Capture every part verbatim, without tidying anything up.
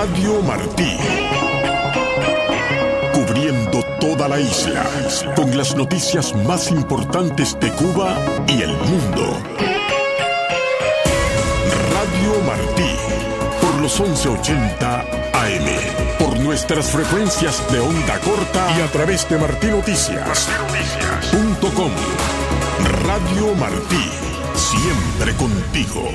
Radio Martí. Cubriendo toda la isla, con las noticias más importantes de Cuba y el mundo. Radio Martí, por los once ochenta A M, por nuestras frecuencias de onda corta y a través de martinoticias punto com. Radio Martí, siempre contigo.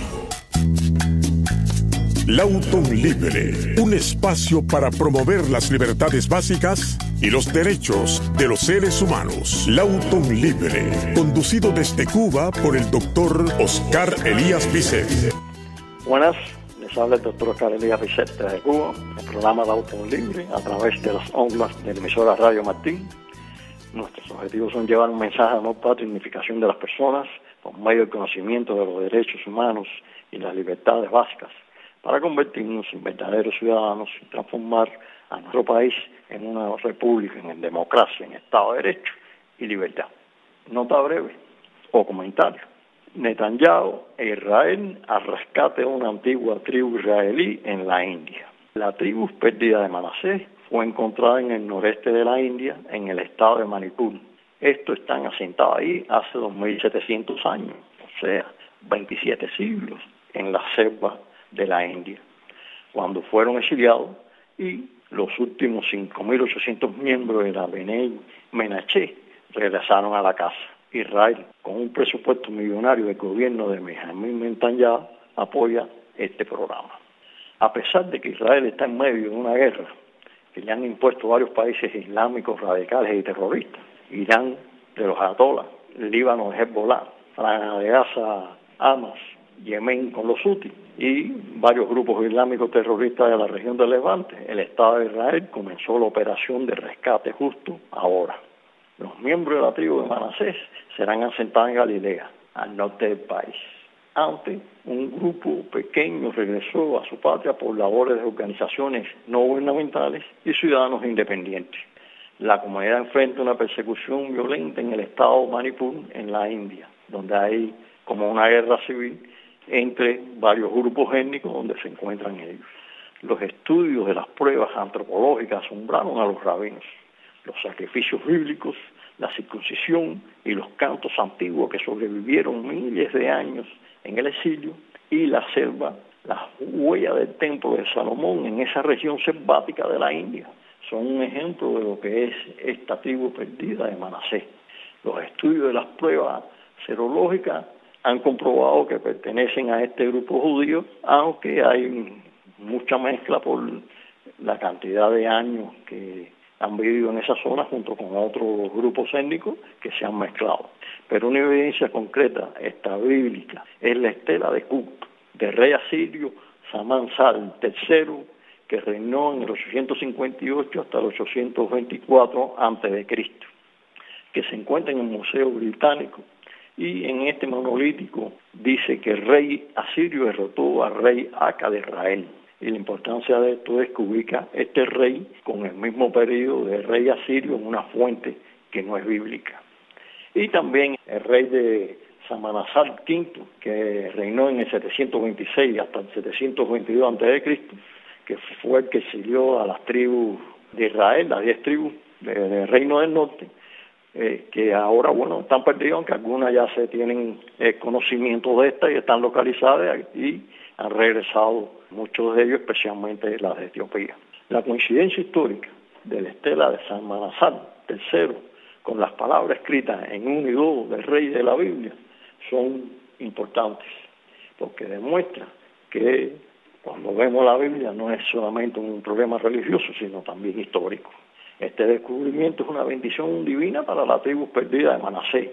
Lautun Libre, un espacio para promover las libertades básicas y los derechos de los seres humanos. Lautun Libre, conducido desde Cuba por el doctor Oscar Elías Bisset. Buenas, les habla el doctor Oscar Elías Bisset desde Cuba, el programa Lautun Libre a través de las ondas de la emisora Radio Martí. Nuestros objetivos son llevar un mensaje de amor patrio y dignificación de las personas por medio del conocimiento de los derechos humanos y las libertades básicas, para convertirnos en verdaderos ciudadanos y transformar a nuestro país en una república, en democracia, en Estado de Derecho y libertad. Nota breve o comentario. Netanyahu e Israel al rescate de una antigua tribu israelí en la India. La tribu perdida de Manasés fue encontrada en el noreste de la India, en el estado de Manipur. Estos están asentados ahí hace dos mil setecientos años, o sea, veintisiete siglos, en la selva de la India, cuando fueron exiliados, y los últimos cinco mil ochocientos miembros de la Bnei Menashe regresaron a la casa. Israel, con un presupuesto millonario del gobierno de Benjamin Netanyahu, apoya este programa. A pesar de que Israel está en medio de una guerra que le han impuesto varios países islámicos radicales y terroristas, Irán de los Ayatolás, Líbano de Hezbollah, Franja de Gaza, Hamas, Yemen con los Houthis y varios grupos islámicos terroristas de la región del Levante, el Estado de Israel comenzó la operación de rescate justo ahora. Los miembros de la tribu de Manasés serán asentados en Galilea, al norte del país. Antes, un grupo pequeño regresó a su patria por labores de organizaciones no gubernamentales y ciudadanos independientes. La comunidad enfrenta una persecución violenta en el estado de Manipur, en la India, donde hay como una guerra civil entre varios grupos étnicos donde se encuentran ellos. Los estudios de las pruebas antropológicas asombraron a los rabinos. Los sacrificios bíblicos, la circuncisión y los cantos antiguos que sobrevivieron miles de años en el exilio, y la selva, las huellas del templo de Salomón en esa región selvática de la India, son un ejemplo de lo que es esta tribu perdida de Manasés. Los estudios de las pruebas serológicas han comprobado que pertenecen a este grupo judío, aunque hay mucha mezcla por la cantidad de años que han vivido en esa zona junto con otros grupos étnicos que se han mezclado. Pero una evidencia concreta, esta bíblica, es la estela de Kut, del rey asirio Samansal tercero, que reinó en el ochocientos cincuenta y ocho hasta el ochocientos veinticuatro antes de Cristo, que se encuentra en el Museo Británico. Y en este monolítico dice que el rey asirio derrotó al rey Aca de Israel. Y la importancia de esto es que ubica este rey con el mismo periodo del rey asirio en una fuente que no es bíblica. Y también el rey de Samanasal quinto, que reinó en el setecientos veintiséis hasta el setecientos veintidós antes de Cristo, que fue el que exilió a las tribus de Israel, las diez tribus del Reino del Norte, Eh, que ahora, bueno, están perdidos, aunque algunas ya se tienen eh, conocimiento de estas y están localizadas y han regresado muchos de ellos, especialmente las de Etiopía. La coincidencia histórica de la estela de San Manasal tercero con las palabras escritas en uno y dos del rey de la Biblia son importantes, porque demuestra que cuando vemos la Biblia no es solamente un problema religioso, sino también histórico. Este descubrimiento es una bendición divina para la tribu perdida de Manasés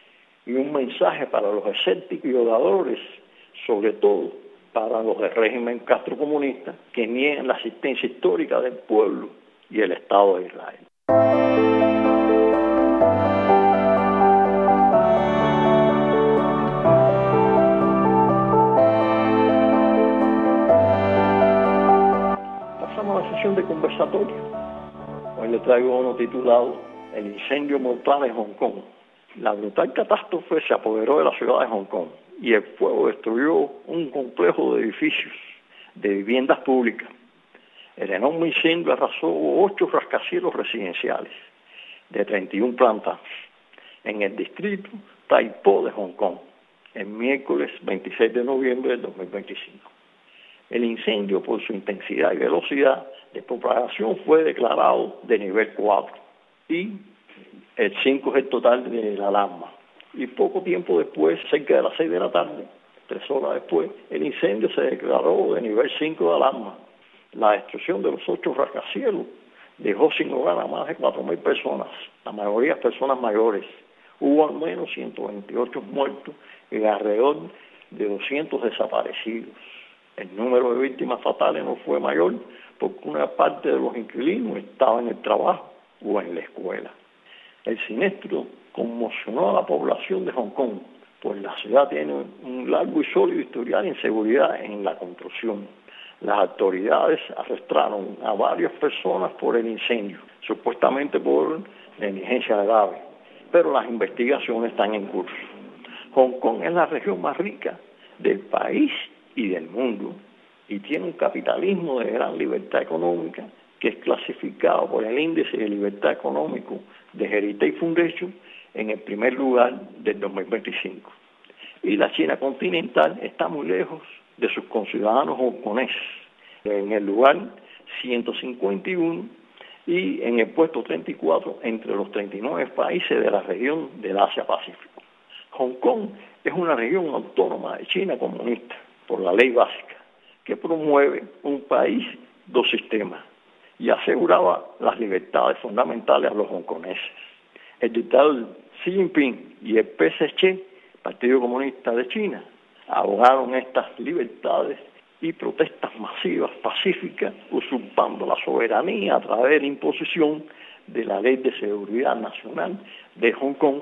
y un mensaje para los escépticos y oradores, sobre todo para los del régimen castrocomunista, que niegan la existencia histórica del pueblo y el Estado de Israel. Pasamos a la sesión de conversatorio. Hoy le traigo uno titulado El incendio mortal de Hong Kong. La brutal catástrofe se apoderó de la ciudad de Hong Kong y el fuego destruyó un complejo de edificios de viviendas públicas. El enorme incendio arrasó ocho rascacielos residenciales de treinta y una plantas en el distrito Tai Po de Hong Kong, el miércoles veintiséis de noviembre del dos mil veinticinco. El incendio, por su intensidad y velocidad de propagación, fue declarado de nivel cuatro y el cinco es el total de la alarma. Y poco tiempo después, cerca de las seis de la tarde, tres horas después, el incendio se declaró de nivel cinco de alarma. La destrucción de los ocho rascacielos dejó sin hogar a más de cuatro mil personas, la mayoría personas mayores. Hubo al menos ciento veintiocho muertos y alrededor de doscientos desaparecidos. El número de víctimas fatales no fue mayor porque una parte de los inquilinos estaba en el trabajo o en la escuela. El siniestro conmocionó a la población de Hong Kong, pues la ciudad tiene un largo y sólido historial de inseguridad en la construcción. Las autoridades arrestaron a varias personas por el incendio, supuestamente por negligencia grave, pero las investigaciones están en curso. Hong Kong es la región más rica del país y del mundo y tiene un capitalismo de gran libertad económica que es clasificado por el Índice de Libertad Económico de Heritage Foundation en el primer lugar del dos mil veinticinco. Y la China continental está muy lejos de sus conciudadanos hongkoneses, en el lugar ciento cincuenta y uno y en el puesto treinta y cuatro entre los treinta y nueve países de la región del Asia-Pacífico. Hong Kong es una región autónoma de China comunista por la ley básica que promueve un país, dos sistemas y aseguraba las libertades fundamentales a los hongkoneses. El dictador Xi Jinping y el P C C, Partido Comunista de China, abogaron estas libertades y protestas masivas pacíficas, usurpando la soberanía a través de la imposición de la Ley de Seguridad Nacional de Hong Kong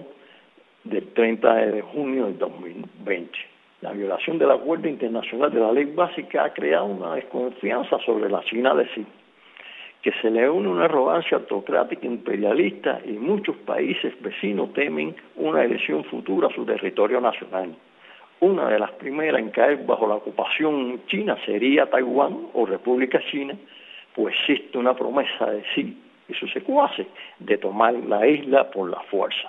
del treinta de junio del dos mil veinte. La violación del Acuerdo Internacional de la Ley Básica ha creado una desconfianza sobre la China de sí, que se le une una arrogancia autocrática imperialista y muchos países vecinos temen una elección futura a su territorio nacional. Una de las primeras en caer bajo la ocupación china sería Taiwán o República China, pues existe una promesa de Xi y sus secuaces de tomar la isla por la fuerza.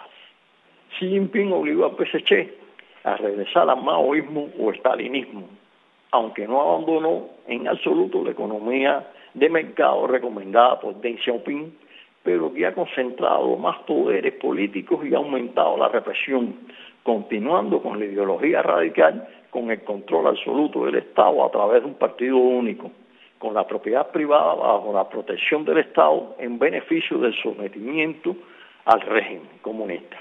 Xi Jinping obligó al P C C a regresar al maoísmo o estalinismo, aunque no abandonó en absoluto la economía de mercado recomendada por Deng Xiaoping, pero que ha concentrado más poderes políticos y ha aumentado la represión, continuando con la ideología radical, con el control absoluto del Estado a través de un partido único, con la propiedad privada bajo la protección del Estado en beneficio del sometimiento al régimen comunista.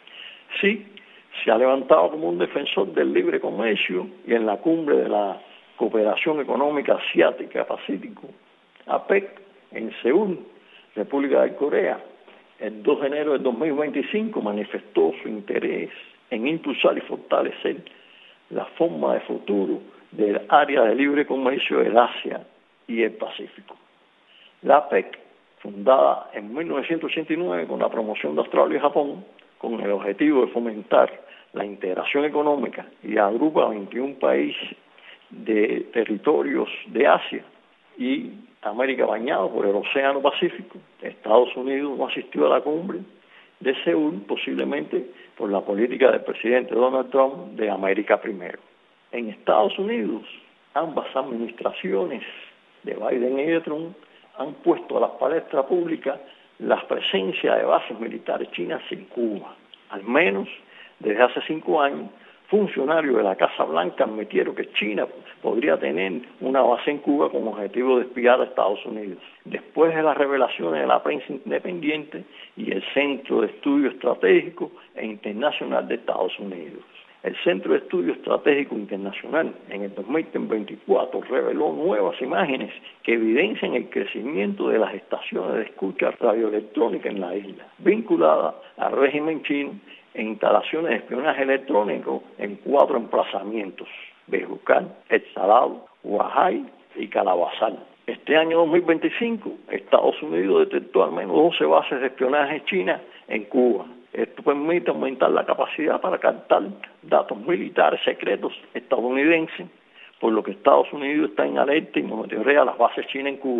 Sí, se ha levantado como un defensor del libre comercio y en la cumbre de la Cooperación Económica Asiática Pacífico, A P E C, en Seúl, República de Corea, el dos de enero del dos mil veinticinco manifestó su interés en impulsar y fortalecer la forma de futuro del área de libre comercio del Asia y el Pacífico. La A P E C, fundada en mil novecientos ochenta y nueve con la promoción de Australia y Japón, con el objetivo de fomentar la integración económica y agrupa a veintiún países de territorios de Asia y América bañado por el Océano Pacífico. Estados Unidos no asistió a la cumbre de Seúl, posiblemente por la política del presidente Donald Trump de América primero. En Estados Unidos, ambas administraciones de Biden y de Trump han puesto a la palestra pública la presencia de bases militares chinas en Cuba. Al menos desde hace cinco años, funcionarios de la Casa Blanca admitieron que China podría tener una base en Cuba con objetivo de espiar a Estados Unidos. Después de las revelaciones de la prensa independiente y el Centro de Estudio Estratégico e Internacional de Estados Unidos. El Centro de Estudio Estratégico Internacional en el dos mil veinticuatro reveló nuevas imágenes que evidencian el crecimiento de las estaciones de escucha radioelectrónica en la isla, vinculadas al régimen chino e instalaciones de espionaje electrónico en cuatro emplazamientos: Bejucal, El Salado, Huajay y Calabazal. Este año dos mil veinticinco, Estados Unidos detectó al menos doce bases de espionaje chinas en Cuba. Esto permite aumentar la capacidad para captar datos militares secretos estadounidenses, por lo que Estados Unidos está en alerta y monitorea las bases chinas en Cuba.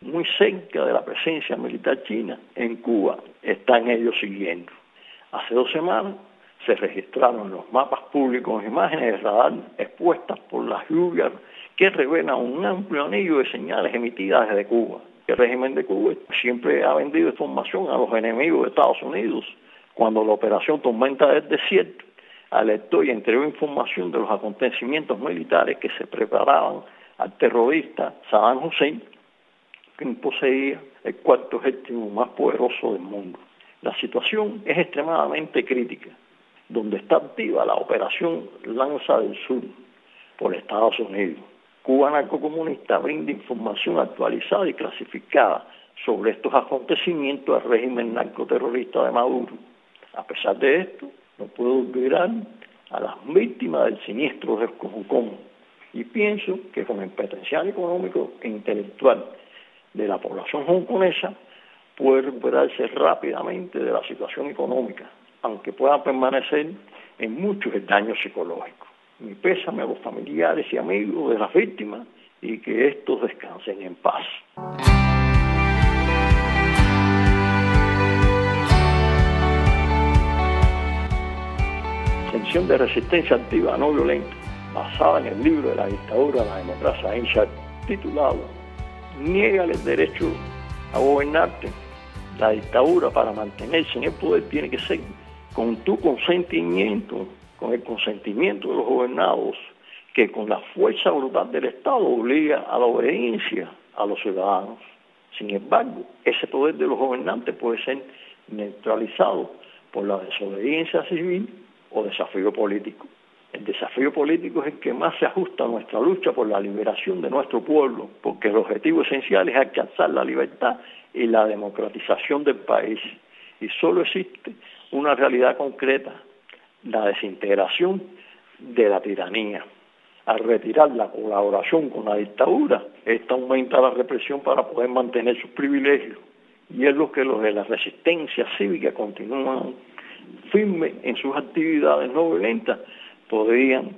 muy cerca de la presencia militar china en Cuba, están ellos siguiendo. Hace dos semanas se registraron en los mapas públicos imágenes de radar expuestas por las lluvias que revelan un amplio anillo de señales emitidas desde Cuba. El régimen de Cuba siempre ha vendido información a los enemigos de Estados Unidos. Cuando la operación Tormenta del Desierto alertó y entregó información de los acontecimientos militares que se preparaban al terrorista Saddam Hussein, quien poseía el cuarto ejército más poderoso del mundo. La situación es extremadamente crítica, donde está activa la operación Lanza del Sur por Estados Unidos. Cuba narcocomunista brinda información actualizada y clasificada sobre estos acontecimientos al régimen narcoterrorista de Maduro. A pesar de esto, no puedo olvidar a las víctimas del siniestro desconjunción y pienso que con el potencial económico e intelectual de la población hongkonesa puede recuperarse rápidamente de la situación económica, aunque pueda permanecer en muchos el daño psicológico. Mi pésame a los familiares y amigos de las víctimas y que estos descansen en paz. Sección de resistencia activa no violenta, basada en el libro de la dictadura de la democracia de Incha, titulado Niégale el derecho a gobernarte. La dictadura, para mantenerse en el poder, tiene que ser con tu consentimiento, con el consentimiento de los gobernados, que con la fuerza brutal del Estado obliga a la obediencia a los ciudadanos. Sin embargo, ese poder de los gobernantes puede ser neutralizado por la desobediencia civil o desafío político. El desafío político es el que más se ajusta a nuestra lucha por la liberación de nuestro pueblo, porque el objetivo esencial es alcanzar la libertad y la democratización del país. Y solo existe una realidad concreta, la desintegración de la tiranía. Al retirar la colaboración con la dictadura, esta aumenta la represión para poder mantener sus privilegios. Y es lo que los de la resistencia cívica continúan firmes en sus actividades no violentas, podrían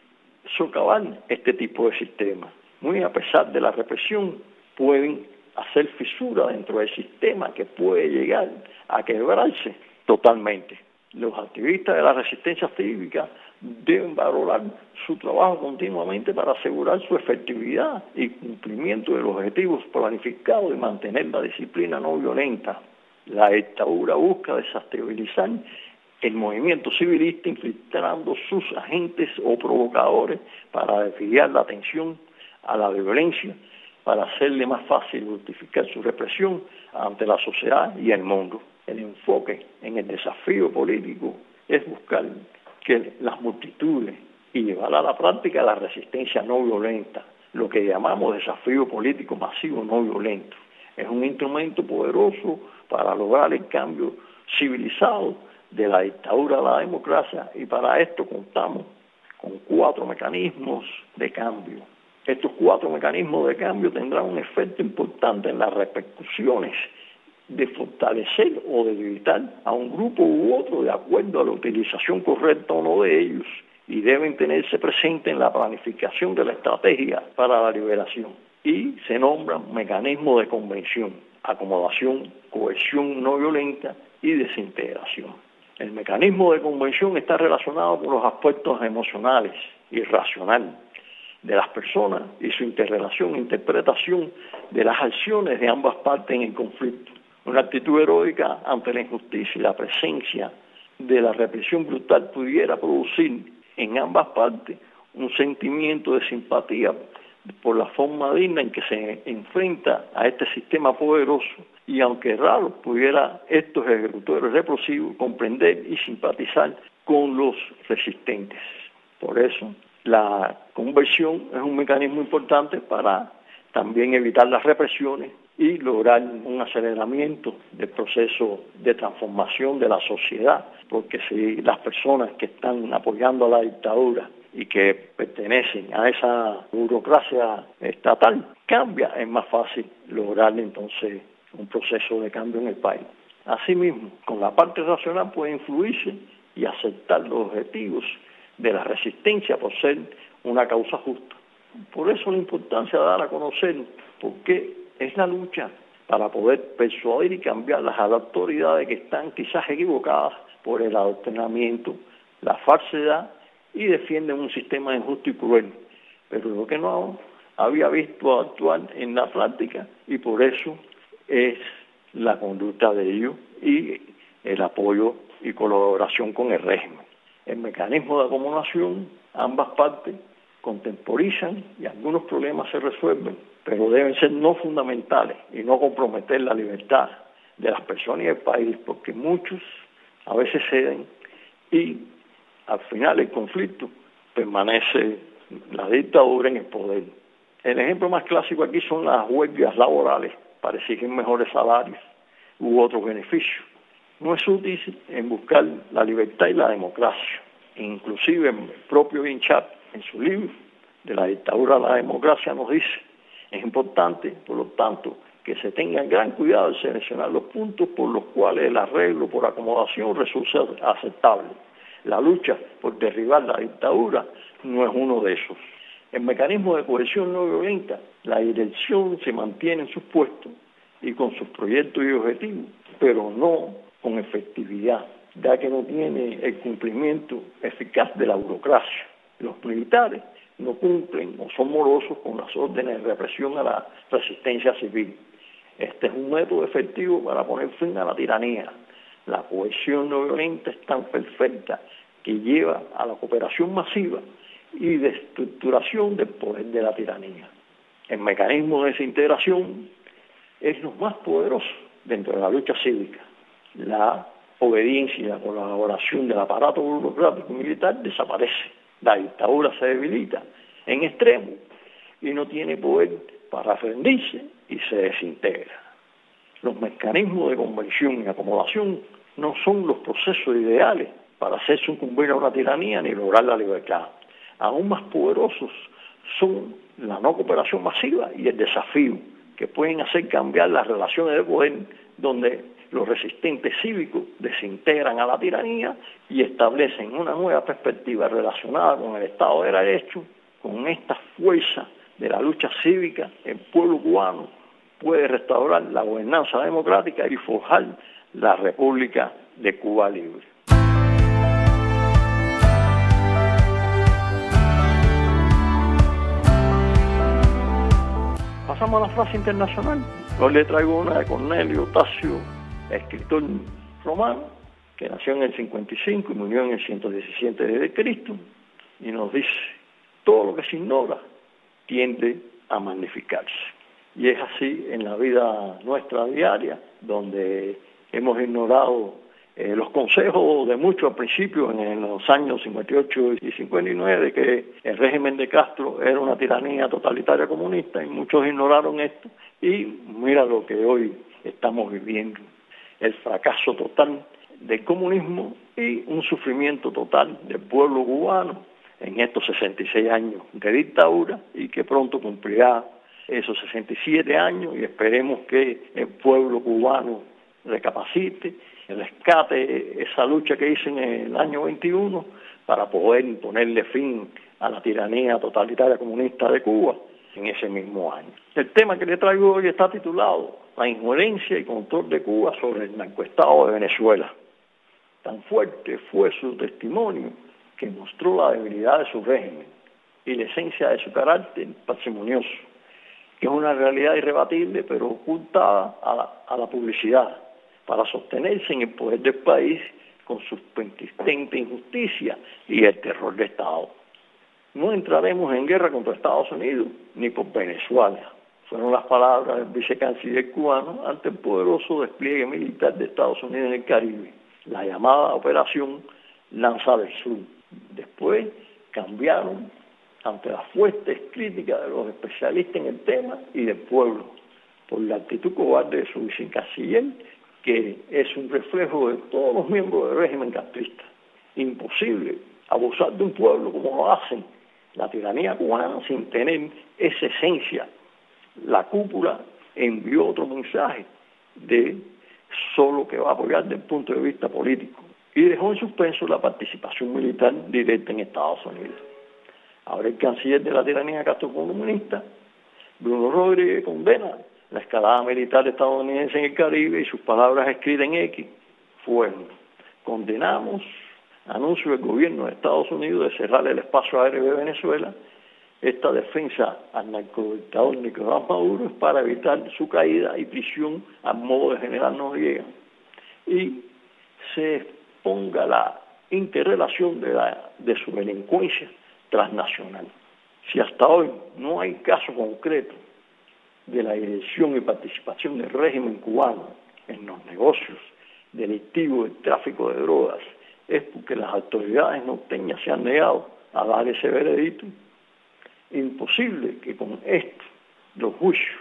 socavar este tipo de sistema. Muy a pesar de la represión, pueden hacer fisura dentro del sistema que puede llegar a quebrarse totalmente. Los activistas de la resistencia cívica deben valorar su trabajo continuamente para asegurar su efectividad y cumplimiento de los objetivos planificados y mantener la disciplina no violenta. La dictadura busca desestabilizar el movimiento civilista infiltrando sus agentes o provocadores para desviar la atención a la violencia, para hacerle más fácil justificar su represión ante la sociedad y el mundo. El enfoque en el desafío político es buscar que las multitudes y llevar a la práctica la resistencia no violenta, lo que llamamos desafío político masivo no violento. Es un instrumento poderoso para lograr el cambio civilizado de la dictadura a la democracia, y para esto contamos con cuatro mecanismos de cambio. Estos cuatro mecanismos de cambio tendrán un efecto importante en las repercusiones de fortalecer o debilitar a un grupo u otro de acuerdo a la utilización correcta o no de ellos, y deben tenerse presente en la planificación de la estrategia para la liberación. Y se nombran mecanismos de convención, acomodación, cohesión no violenta y desintegración. El mecanismo de convención está relacionado con los aspectos emocionales y racionales de las personas y su interrelación e interpretación de las acciones de ambas partes en el conflicto. Una actitud heroica ante la injusticia y la presencia de la represión brutal pudiera producir en ambas partes un sentimiento de simpatía por la forma digna en que se enfrenta a este sistema poderoso, y aunque raro pudiera estos ejecutores represivos comprender y simpatizar con los resistentes. Por eso la conversión es un mecanismo importante para también evitar las represiones y lograr un aceleramiento del proceso de transformación de la sociedad, porque si las personas que están apoyando a la dictadura y que pertenecen a esa burocracia estatal cambia, es más fácil lograr entonces un proceso de cambio en el país. Asimismo, con la parte racional puede influirse y aceptar los objetivos de la resistencia por ser una causa justa. Por eso la importancia de dar a conocer por qué es la lucha para poder persuadir y cambiarlas a las autoridades que están quizás equivocadas por el adoctrinamiento, la falsedad y defienden un sistema injusto y cruel, pero lo que no había visto actuar en la práctica, y por eso es la conducta de ellos y el apoyo y colaboración con el régimen. El mecanismo de acomodación, ambas partes contemporizan y algunos problemas se resuelven, pero deben ser no fundamentales y no comprometer la libertad de las personas y del país, porque muchos a veces ceden y al final el conflicto permanece la dictadura en el poder. El ejemplo más clásico aquí son las huelgas laborales para exigir mejores salarios u otros beneficios. No es útil en buscar la libertad y la democracia. Inclusive el propio Hinchat, en su libro de la dictadura a la democracia, nos dice: es importante, por lo tanto, que se tenga gran cuidado de seleccionar los puntos por los cuales el arreglo por acomodación resulta aceptable. La lucha por derribar la dictadura no es uno de esos. El mecanismo de cohesión no violenta, la dirección se mantiene en sus puestos y con sus proyectos y objetivos, pero no con efectividad, ya que no tiene el cumplimiento eficaz de la burocracia. Los militares no cumplen o son morosos con las órdenes de represión a la resistencia civil. Este es un método efectivo para poner fin a la tiranía. La cohesión no violenta es tan perfecta que lleva a la cooperación masiva y de estructuración del poder de la tiranía. El mecanismo de desintegración es lo más poderoso dentro de la lucha cívica. La obediencia y la colaboración del aparato burocrático y militar desaparece. La dictadura se debilita en extremo y no tiene poder para rendirse y se desintegra. Los mecanismos de convención y acomodación no son los procesos ideales para hacer sucumbir a una tiranía ni lograr la libertad. Aún más poderosos son la no cooperación masiva y el desafío, que pueden hacer cambiar las relaciones de poder, donde los resistentes cívicos desintegran a la tiranía y establecen una nueva perspectiva relacionada con el Estado de Derecho. Con esta fuerza de la lucha cívica, el pueblo cubano puede restaurar la gobernanza democrática y forjar la República de Cuba libre. Pasamos a la frase internacional. Hoy le traigo una de Cornelio Tasio, escritor romano, que nació en el cincuenta y cinco y murió en el ciento diecisiete de Cristo, y nos dice: todo lo que se ignora tiende a magnificarse. Y es así en la vida nuestra diaria, donde hemos ignorado eh, los consejos de muchos al principio, en los años cincuenta y ocho y cincuenta y nueve, de que el régimen de Castro era una tiranía totalitaria comunista, y muchos ignoraron esto, y mira lo que hoy estamos viviendo: el fracaso total del comunismo y un sufrimiento total del pueblo cubano en estos sesenta y seis años de dictadura, y que pronto cumplirá esos sesenta y siete años, y esperemos que el pueblo cubano recapacite, rescate esa lucha que hizo en el año veintiuno para poder ponerle fin a la tiranía totalitaria comunista de Cuba en ese mismo año. El tema que le traigo hoy está titulado: la injerencia y control de Cuba sobre el narcoestado de Venezuela. Tan fuerte fue su testimonio que mostró la debilidad de su régimen y la esencia de su carácter parsimonioso, que es una realidad irrebatible pero ocultada a la, a la publicidad, para sostenerse en el poder del país con sus persistentes injusticias y el terror de Estado. No entraremos en guerra contra Estados Unidos ni por Venezuela. Fueron las palabras del vicecanciller cubano ante el poderoso despliegue militar de Estados Unidos en el Caribe, la llamada Operación Lanza del Sur. Después cambiaron ante las fuertes críticas de los especialistas en el tema y del pueblo, por la actitud cobarde de su vicecanciller, que es un reflejo de todos los miembros del régimen castrista. Imposible abusar de un pueblo como lo hacen la tiranía cubana sin tener esa esencia. La cúpula envió otro mensaje de solo que va a apoyar desde el punto de vista político, y dejó en suspenso la participación militar directa en Estados Unidos. Ahora el canciller de la tiranía castrocomunista, Bruno Rodríguez, condena la escalada militar estadounidense en el Caribe y sus palabras escritas en X fueron: condenamos anuncio del gobierno de Estados Unidos de cerrar el espacio aéreo de Venezuela. Esta defensa al narcodictador Nicolás Maduro es para evitar su caída y prisión al modo de General Noriega, y se exponga la interrelación de, la, de su delincuencia transnacional. Si hasta hoy no hay caso concreto de la dirección y participación del régimen cubano en los negocios delictivos del tráfico de drogas, es porque las autoridades norteñas se han negado a dar ese veredicto. Imposible que con esto los juicios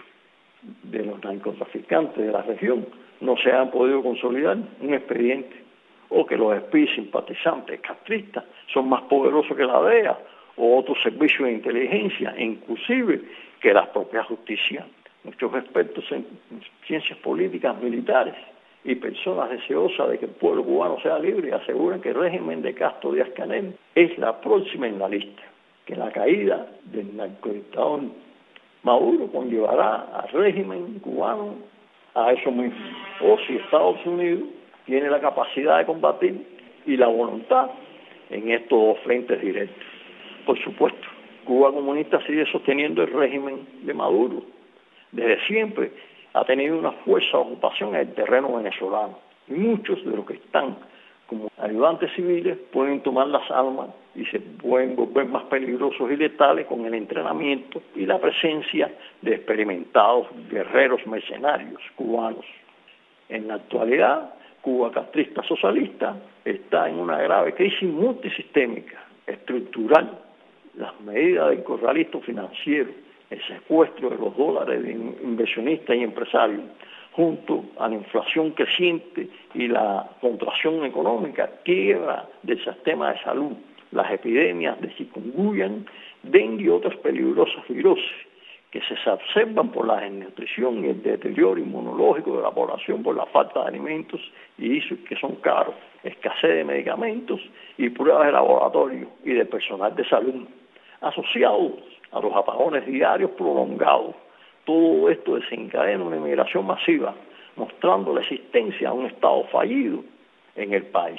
de los narcotraficantes de la región no se hayan podido consolidar un expediente, o que los espías simpatizantes castristas son más poderosos que la D E A o otros servicios de inteligencia, e inclusive que la propia justicia. Muchos expertos en ciencias políticas militares y personas deseosas de que el pueblo cubano sea libre aseguran que el régimen de Castro Díaz-Canel es la próxima en la lista, que la caída del narcodictador Maduro conllevará al régimen cubano a eso mismo. O si Estados Unidos tiene la capacidad de combatir y la voluntad en estos dos frentes directos. Por supuesto, Cuba comunista sigue sosteniendo el régimen de Maduro. Desde siempre ha tenido una fuerza de ocupación en el terreno venezolano, y muchos de los que están como ayudantes civiles pueden tomar las armas y se pueden volver más peligrosos y letales con el entrenamiento y la presencia de experimentados guerreros mercenarios cubanos. En la actualidad, Cuba castrista socialista está en una grave crisis multisistémica, estructural. Las medidas del corralito financiero, el secuestro de los dólares de inversionistas y empresarios, junto a la inflación creciente y la contracción económica, quiebra del sistema de salud, las epidemias de chikungunya, dengue y otras peligrosas virosis que se exacerban por la desnutrición y el deterioro inmunológico de la población por la falta de alimentos y que son caros, escasez de medicamentos y pruebas de laboratorio y de personal de salud, asociados a los apagones diarios prolongados. Todo esto desencadena una inmigración masiva, mostrando la existencia de un Estado fallido en el país.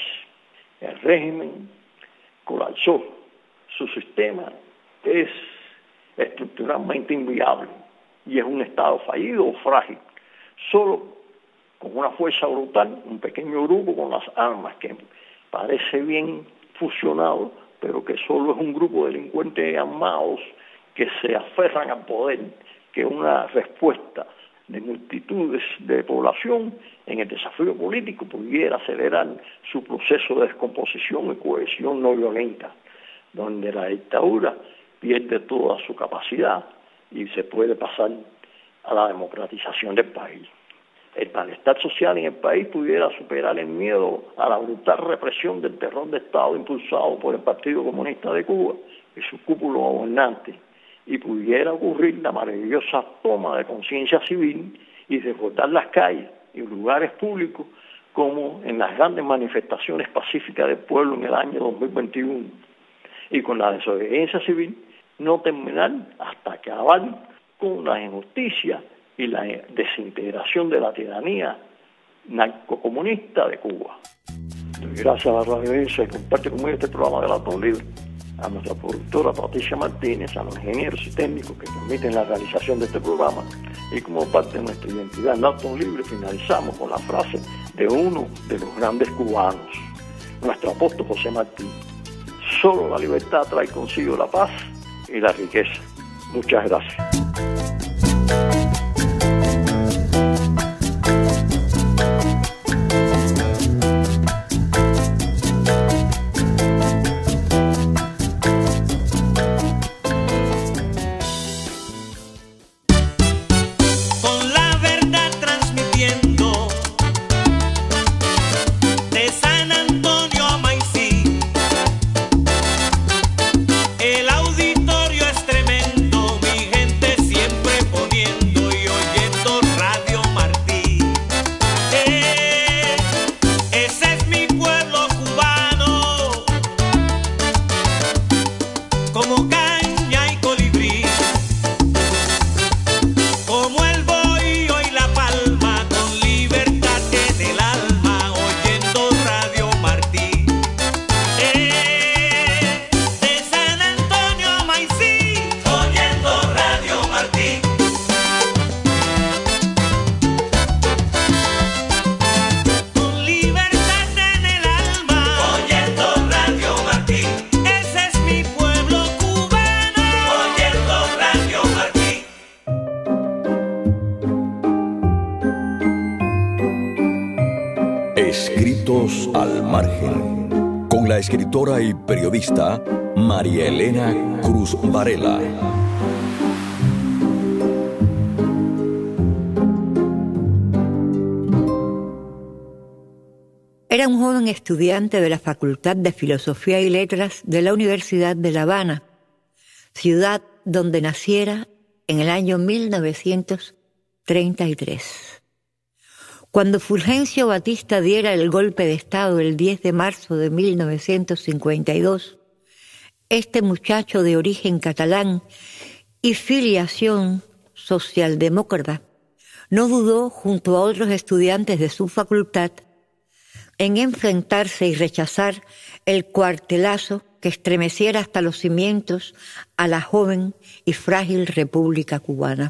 El régimen colapsó, su sistema es estructuralmente inviable y es un Estado fallido o frágil. Solo con una fuerza brutal, un pequeño grupo con las armas que parece bien fusionado, pero que solo es un grupo de delincuentes armados que se aferran al poder, que una respuesta de multitudes de población en el desafío político pudiera acelerar su proceso de descomposición y cohesión no violenta, donde la dictadura pierde toda su capacidad y se puede pasar a la democratización del país. El malestar social en el país pudiera superar el miedo a la brutal represión del terror de Estado impulsado por el Partido Comunista de Cuba y su cúpula gobernante, y pudiera ocurrir la maravillosa toma de conciencia civil y desbordar las calles y lugares públicos como en las grandes manifestaciones pacíficas del pueblo en el año dos mil veintiuno, y con la desobediencia civil no terminar hasta acabar con la injusticia y la desintegración de la tiranía narcocomunista de Cuba. Gracias a la radio que comparte conmigo este programa de Latón Libre, a nuestra productora Patricia Martínez, a los ingenieros y técnicos que permiten la realización de este programa, y como parte de nuestra identidad en Latón Libre finalizamos con la frase de uno de los grandes cubanos, nuestro apóstol José Martí: solo la libertad trae consigo la paz y la riqueza. Muchas gracias. El auditorio es tremendo, mi gente. Escritos al margen, con la escritora y periodista María Elena Cruz Varela. Era un joven estudiante de la Facultad de Filosofía y Letras de la Universidad de La Habana, ciudad donde naciera en el año mil novecientos treinta y tres. Cuando Fulgencio Batista diera el golpe de Estado el diez de marzo de mil novecientos cincuenta y dos, este muchacho de origen catalán y filiación socialdemócrata no dudó, junto a otros estudiantes de su facultad, en enfrentarse y rechazar el cuartelazo que estremeciera hasta los cimientos a la joven y frágil República Cubana.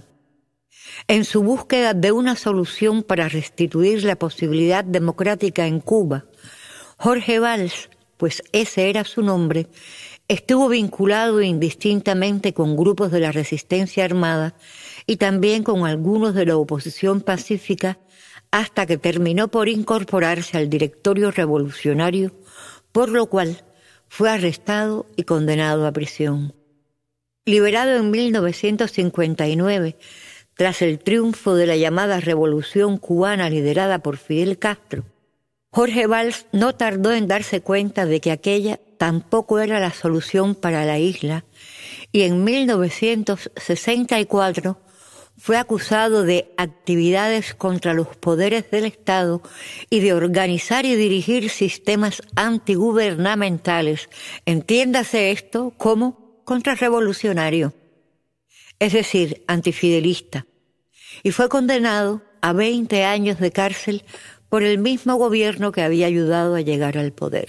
En su búsqueda de una solución para restituir la posibilidad democrática en Cuba, Jorge Valls, pues ese era su nombre, estuvo vinculado indistintamente con grupos de la resistencia armada y también con algunos de la oposición pacífica, hasta que terminó por incorporarse al directorio revolucionario, por lo cual fue arrestado y condenado a prisión. Liberado en mil novecientos cincuenta y nueve, tras el triunfo de la llamada Revolución Cubana liderada por Fidel Castro, Jorge Valls no tardó en darse cuenta de que aquella tampoco era la solución para la isla, y en mil novecientos sesenta y cuatro fue acusado de actividades contra los poderes del Estado y de organizar y dirigir sistemas antigubernamentales. Entiéndase esto como contrarrevolucionario, es decir, antifidelista, y fue condenado a veinte años de cárcel por el mismo gobierno que había ayudado a llegar al poder.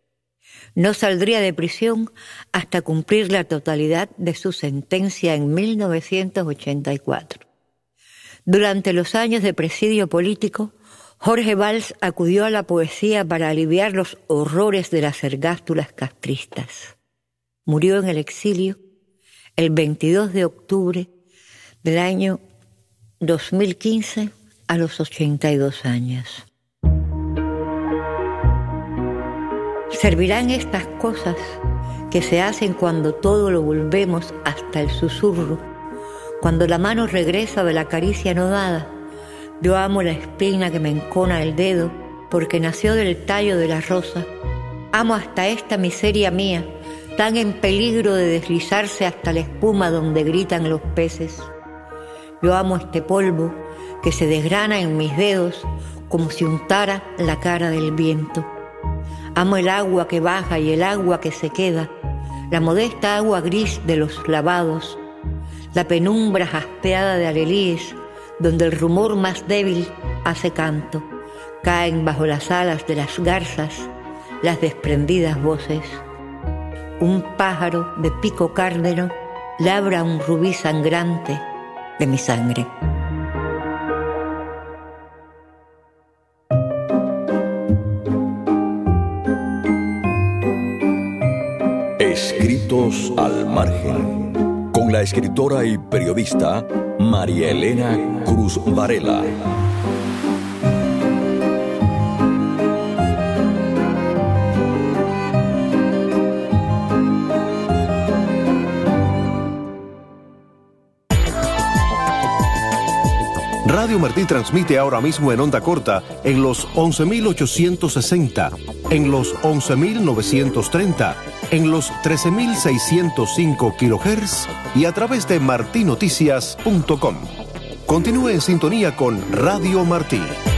No saldría de prisión hasta cumplir la totalidad de su sentencia en mil novecientos ochenta y cuatro. Durante los años de presidio político, Jorge Valls acudió a la poesía para aliviar los horrores de las ergástulas castristas. Murió en el exilio el veintidós de octubre del año dos mil quince a los ochenta y dos años. ¿Servirán estas cosas que se hacen cuando todo lo volvemos hasta el susurro, cuando la mano regresa de la caricia no dada? Yo amo la espina que me encona el dedo porque nació del tallo de la rosa. Amo hasta esta miseria mía, tan en peligro de deslizarse hasta la espuma donde gritan los peces. Yo amo este polvo que se desgrana en mis dedos como si untara la cara del viento. Amo el agua que baja y el agua que se queda, la modesta agua gris de los lavados, la penumbra jaspeada de alelíes, donde el rumor más débil hace canto. Caen bajo las alas de las garzas las desprendidas voces. Un pájaro de pico cárdeno labra un rubí sangrante de mi sangre. Escritos al margen, con la escritora y periodista María Elena Cruz Varela. Radio Martí transmite ahora mismo en onda corta en los once mil ochocientos sesenta, en los once mil novecientos treinta, en los trece mil seiscientos cinco kilohertz y a través de martinoticias punto com. Continúe en sintonía con Radio Martí.